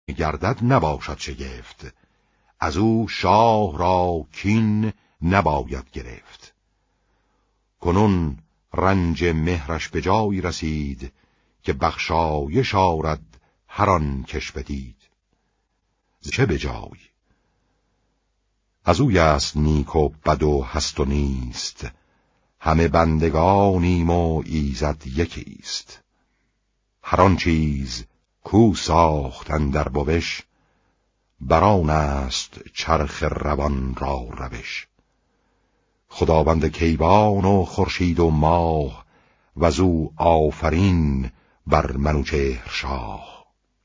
گردد نباشد شگفت، از او شاه را کین نباید گرفت. کنون رنج مهرش به جایی رسید، که بخشایش آرد هر آن کش بدید. چه به جای؟ از اوی است نیک و بد و هست و نیست، همه بندگانیم و ایزد یکیست. هر آن چیز کو ساخت اندر بوش، بران است چرخ روان را روش. خداوند کیوان و خورشید و ماه، وزو آفرین بر منوچهر شاه.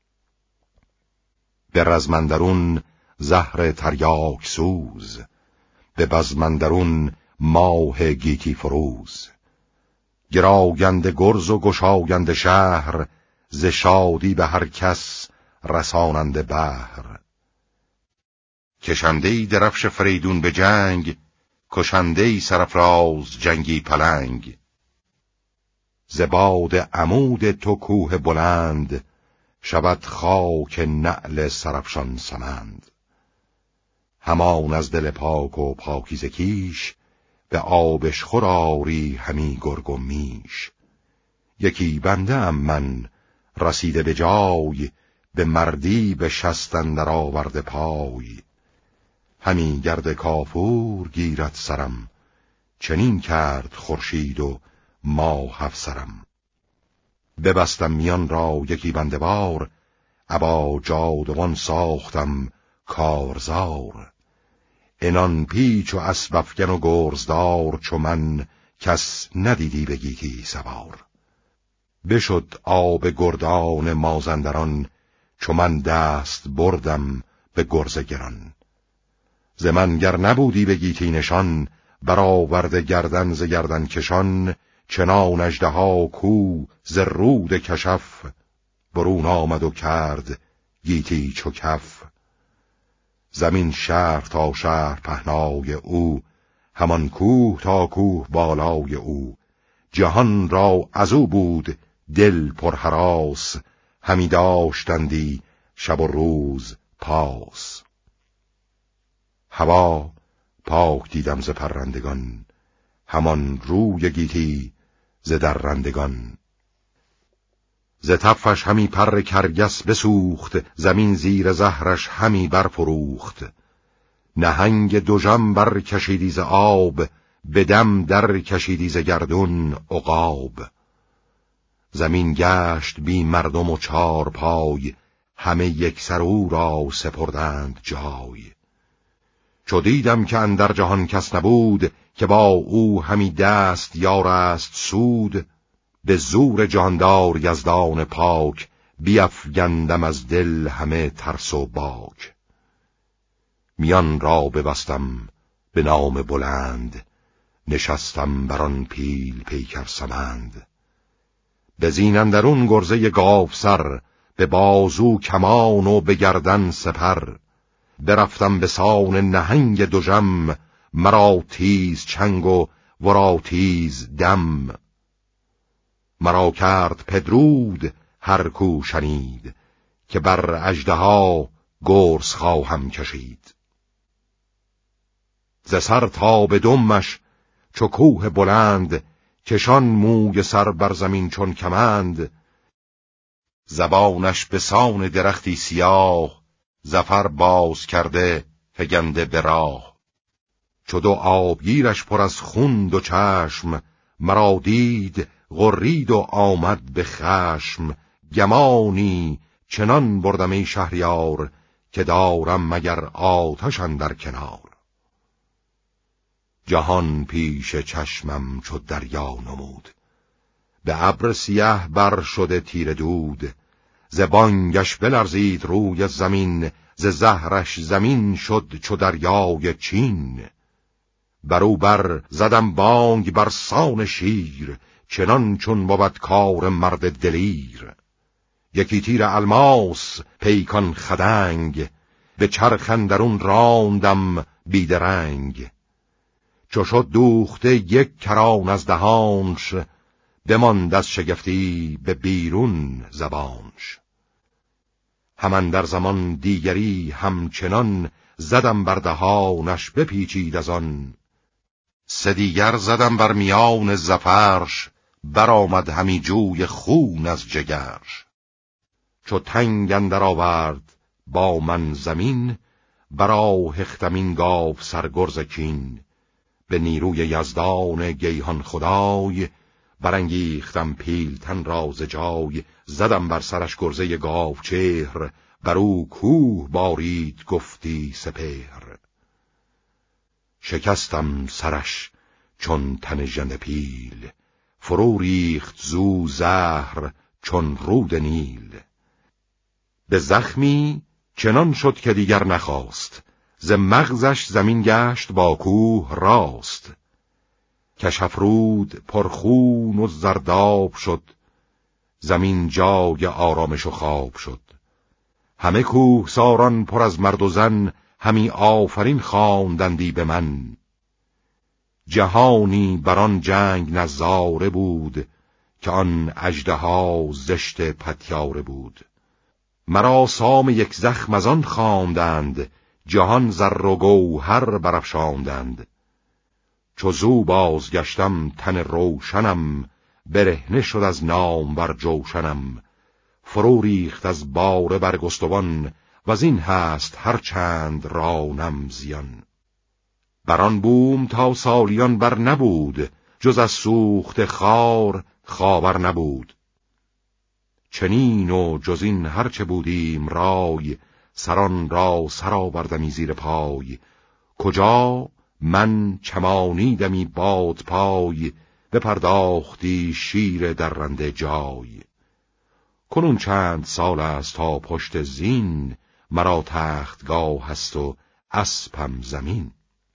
به رزمندرون زهر تریاک سوز، به بزمندرون ماه گیتی فروز. گراینده گرز و گشاینده شهر، ز شادی به هر کس رساننده بهر. کشندهی درفش فریدون به جنگ، کشندهی سرافراز جنگی پلنگ. ز باد عمود تو کوه بلند، شود خاک نعل سرافشان سمند. همان از دل پاک و پاکیزه کیش، به آبش خوراری همی گرگ و میش. یکی بنده ام من رسیده به جای، به مردی به شست اندر آورده پای. همی گرد کافور گیرد سرم، چنین کرد خورشید و ماه افسرم. ببستم میان را یکی بنده وار، ابا جادوان ساختم کارزار. انان پیچ و اسب افگن و گرزدار، چو من کس ندیدی به گیتی سوار. بشد آب گردان مازندران، چو من دست بردم به گرز گران. ز من گر نبودی به گیتی نشان، برآورده گردن ز گردن کشان. چنان اژدها کو ز رود کشف، برون آمد و کرد گیتی چو کف. زمین شهر تا شهر پهنای او، همان کوه تا کوه بالای او. جهان را از او بود دل پر هراس، همی داشتندی شب و روز پاس. هوا پاک دیدم ز پرندگان، همان روی گیتی ز درندگان. ز تفش همی پر کرگس بسوخت، زمین زیر زهرش همی برفروخت. نهنگ دژم بر کشیدی ز آب، به دم در کشیدی ز گردون عقاب. زمین گشت بی مردم و چار پای، همه یک سر او را سپردند جای. چو دیدم که اندر جهان کس نبود، که با او همی دست یارست سود. به زور جهاندار یزدان پاک، بیفگندم از دل همه ترس و باک. میان را ببستم به نام بلند، نشستم بران پیل پیکر سمند. به زین اندرون گرزه گاو سر، به بازو کمان و به گردن سپر. برفتم به سان نهنگ دژم، مرا تیز چنگ و ورا تیز دم. مرا کرد پدرود هر کو شنید، که بر اژدها گرز خواهم کشید. ز سر تا به دمش چو کوه بلند، کشان موی سر بر زمین چون کمند. زبانش به سان درختی سیاه، زفر باز کرده فگنده به راه. چو دو آبگیرش پر از خون دو چشم، مرا دید غرید و آمد به خشم. گمانی چنان بردم ای شهریار، که دارم مگر آتش اندر کنار. جهان پیش چشمم چو دریا نمود، به ابر سیه بر شده تیره دود. ز بانگش بلرزید روی زمین، ز زهرش زمین شد چو دریای چین. برو بر زدم بانگ بر سان شیر، چنان چون بود کار مرد دلیر. یکی تیر الماس پیکان خدنگ، به چرخ اندرون راندم بیدرنگ. چو شد دوخته یک کران از دهانش، بماند از شگفتی به بیرون زبانش. همان در زمان دیگری همچنان، زدم بر دهانش بپیچید از آن. سه دیگر زدم بر میان زفرش، برآمد همی جوی خون از جگرش. چو تنگ اندر آورد با من زمین، برآهختم این گاو سرگرز کین. به نیروی یزدان گیهان خدای، برانگیختم پیلتن را ز جای. زدم بر سرش گرزه گاو چهر، بر او کوه بارید گفتی سپهر. شکستم سرش چون تن ژنده پیل، فرو ریخت زو زهر چون رود نیل. به زخمی چنان شد که دیگر نخواست، ز مغزش زمین گشت با کوه راست. کشافرود پرخون و زرداب شد، زمین جای آرامش و خواب شد. همه کوهساران پر از مرد و زن، همی آفرین خواندندی به من. جهانی بران جنگ نظاره بود، که آن اژدها زشت پتیاره بود. مرا سام یک زخم از آن خواندند، جهان زر و گوهر برافشاندند. چو زو بازگشتم تن روشنم، برهنه شد از نامور جوشنم. فرو ریخت از باره برگستوان، وزین هست هر چند رانم زیان. بران بوم تا سالیان بر نبود، جز از سوخت خار خاور نبود. چنین و جز این هرچه بودیم رای، سران را سرآوردمی زیر پای. کجا من چمانیدمی باد پای، بپرداختی شیر درنده جای. کنون چند سال است تا پشت زین، مرا تختگاه هست و اسپم زمین.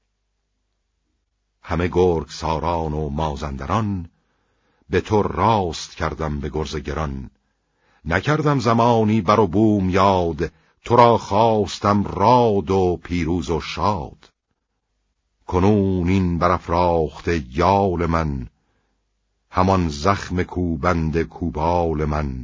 همه گرگ ساران و مازندران، به تو راست کردم به گرز گران. نکردم زمانی بر و بوم یاد، تو را خواستم راد و پیروز و شاد. کنون این برافراخته یال من، همان زخم کوبند کوبال من.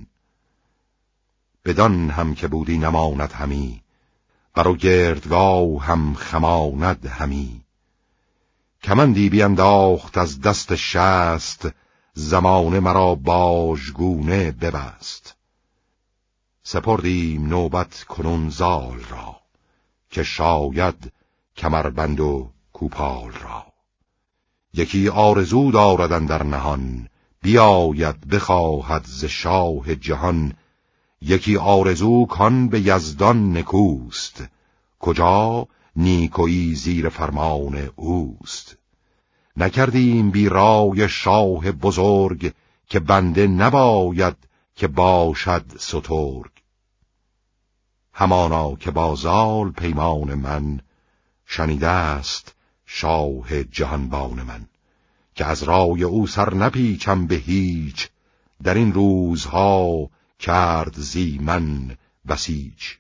بدان هم که بودی نماند همی، بر و گردگاه هم خماند همی. کمندی بینداخت از دست شست، زمانه مرا باژگونه ببست. سپردیم نوبت کنون زال را، که شاید کمربند و کوپال را. یکی آرزو دارد اندر نهان، بیاید بخواهد ز شاه جهان. یکی آرزو کان به یزدان نکوست، کجا نیکویی زیر فرمان اوست. نکردیم بی رای شاه بزرگ، که بنده نباید که باشد سترگ. همانا که با زال پیمان من، شنیده است شاه جهانبان من. که از رای او سر نپیچم به هیچ، در این روزها کرد زی من بسیج.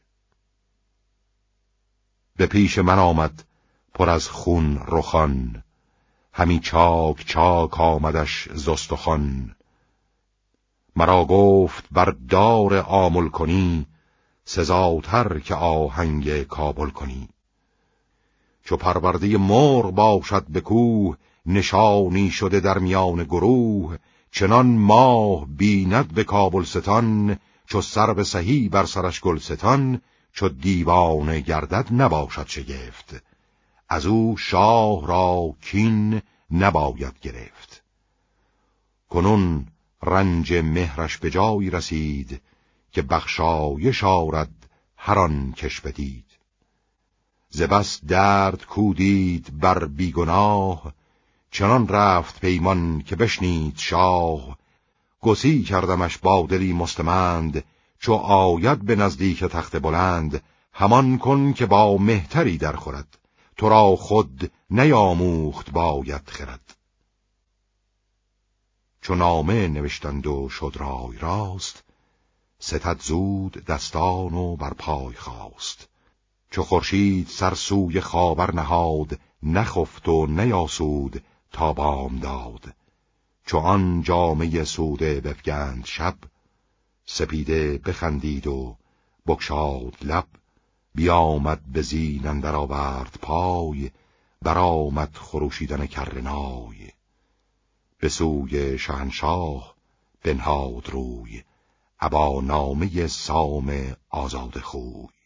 به پیش من آمد پر از خون رخان، همی چاک چاک آمدش زستخوان. مرا گفت بر دار آمل کنی، سزاتر که آهنگ کابل کنی. چو پرورده مرغ باشد به کوه، نشانی شده در میان گروه. چنان ماه بیند به کابلستان، چو سرو سهی بر سرش گلستان. چو دیوانه گردد نباشد شگفت، از او شاه را کین نباید گرفت. کنون رنج مهرش به جایی رسید، که بخشایش آرد هر آن کش بدید. ز بس درد کودید بر بیگناه، چنان رفت پیمان که بشنید شاه. گسی کردمش با دلی مستمند، چو آید به نزدیک تخت بلند. همان کن که با مهتری در خورد، تو را خود نیاموخت باید خرد. چو نامه نوشتند و شد رای راست، ستد زود دستان و بر پای خواست. چو خورشید سر سوی خاور نهاد، نخفت و نیاسود تا بامداد. چو آن جامه سوده بفگند شب، سپیده بخندید و بگشاد لب، بیامد به زین اندر آورد پای، برآمد خروشیدن کرنای. به سوی شاهنشاه بنهاد روی، ابا نامه سام آزاد خوی.